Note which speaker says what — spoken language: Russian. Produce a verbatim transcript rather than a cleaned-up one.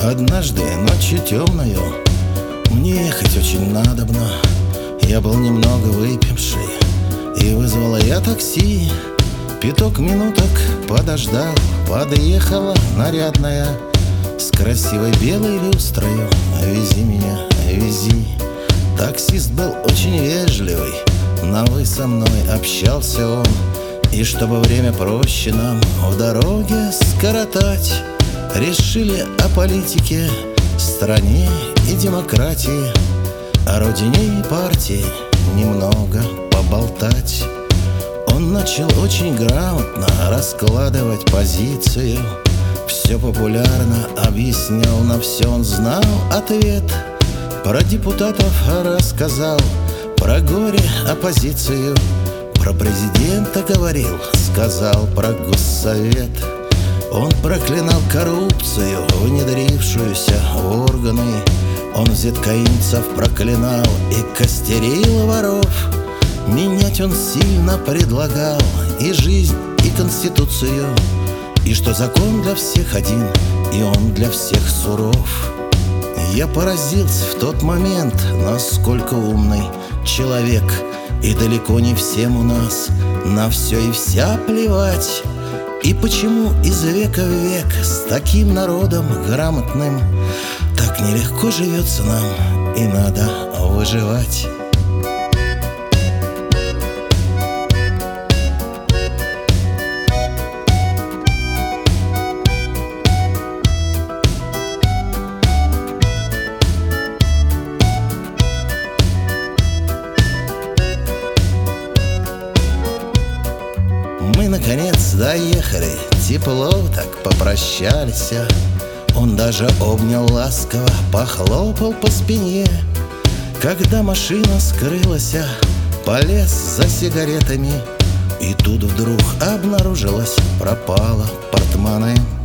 Speaker 1: Однажды ночью темною мне ехать очень надобно. Я был немного выпивший, и вызвала я такси. Пяток минуток подождал, подъехала нарядная с красивой белой люстрою. Вези меня, вези. Таксист был очень вежливый, на «вы» со мной общался он. И чтобы время проще нам в дороге скоротать, решили о политике, стране и демократии, о родине и партии немного поболтать. Он начал очень грамотно раскладывать позицию, все популярно объяснял, на все он знал ответ. Про депутатов рассказал, про горе оппозицию, про президента говорил, сказал про госсовет. Он проклинал коррупцию, внедрившуюся в органы. Он взяткоимцев проклинал и костерил воров. Менять он сильно предлагал и жизнь, и конституцию, и что закон для всех один, и он для всех суров. Я поразился в тот момент, насколько умный человек. И далеко не всем у нас на все и вся плевать. И почему из века в век с таким народом грамотным так нелегко живется нам, и надо выживать. Мы наконец доехали, тепло так попрощались. Он даже обнял ласково, похлопал по спине. Когда машина скрылась, полез за сигаретами. И тут вдруг обнаружилось, пропало портмоне.